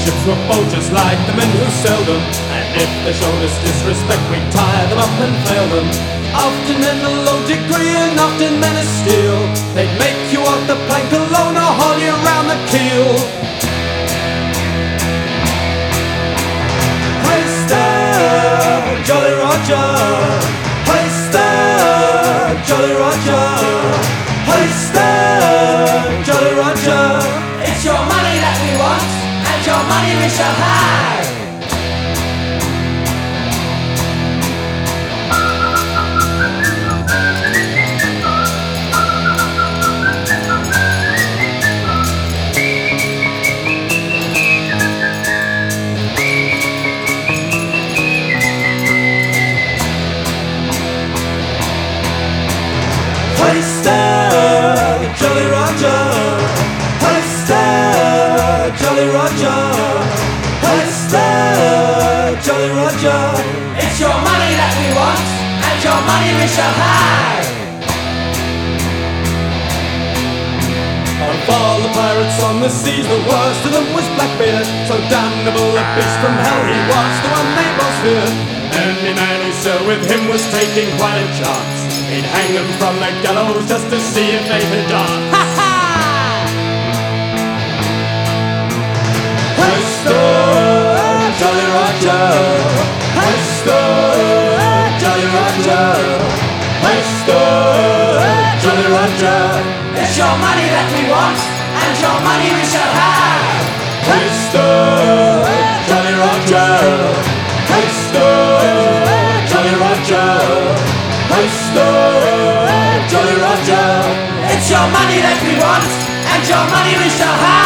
ships were bold just like the men who sailed them. And if they showed us disrespect, we'd tie them up and fail them. Often men of low degree and often men of steel. They'd make you walk the plank alone or haul you round the keel. Hoist Jolly Roger, hoist Jolly Roger, hoist Jolly Roger. It's your money that we want, and your money we shall have. Hoist Jolly Roger, hoist Jolly Roger, hoist Jolly Roger. It's your money that we want, and your money we shall have. Of all the pirates on the seas, the worst of them was Blackbeard. So damnable a beast from hell, he was the one they most feared. Any man who sailed with him was taking quite a chance. He'd hang them from the gallows just to see if they could dance. Ha ha! Hoist Jolly Roger, hoist Jolly Roger, hoist Jolly Roger. It's your money that we want, and your money we shall have. Hoist Jolly Roger, hoist Jolly Roger, hoist Jolly Roger. It's your money that we want, and your money we shall have.